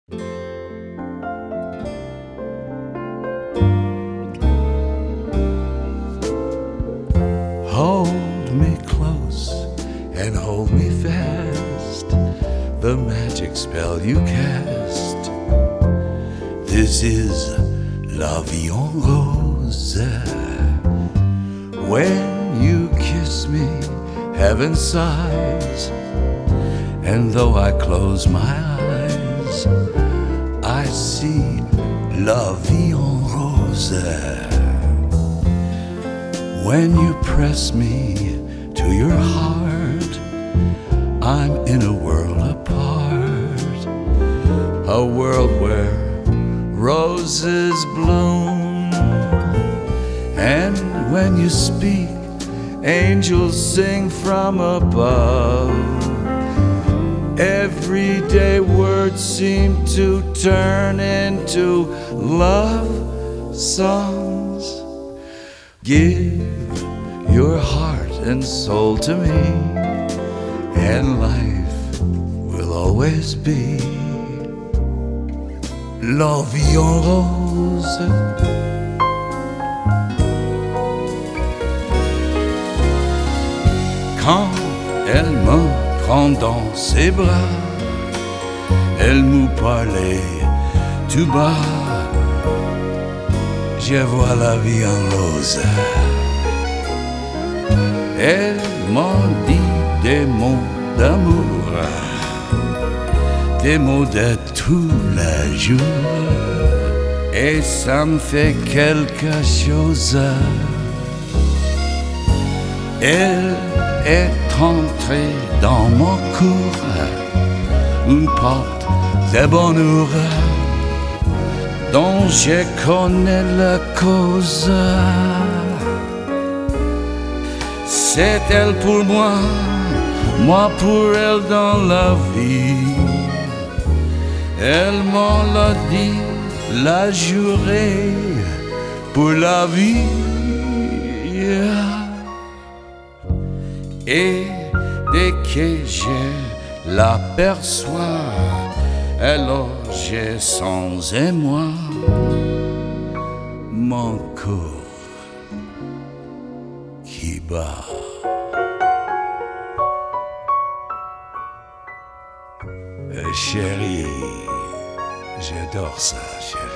Hold me close and hold me fast, the magic spell you cast. This is La Vie en Rose. When you kiss me, heaven sighs, and though I close my eyes, I see La Vie en Rose. When you press me to your heart, I'm in a world apart, a world where roses bloom. And when you speak, angels sing from above. Everyday words seem to turn into love songs. Give your heart and soul to me, and life will always be La Vie en Rose. Quand elle me prend dans ses bras, elle nous parlait tout bas. Je vois la vie en rose. Elle m'a dit des mots d'amour, des mots de tous les jours, et ça me fait quelque chose. Elle est entrée dans mon cœur, une porte de bonheur dont je connais la cause. C'est elle pour moi, moi pour elle dans la vie. Elle m'en l'a dit, l'a juré pour la vie. Et dès que je l'aperçois, alors j'ai sans émoi mon corps qui bat. Chérie, j'adore ça, chérie.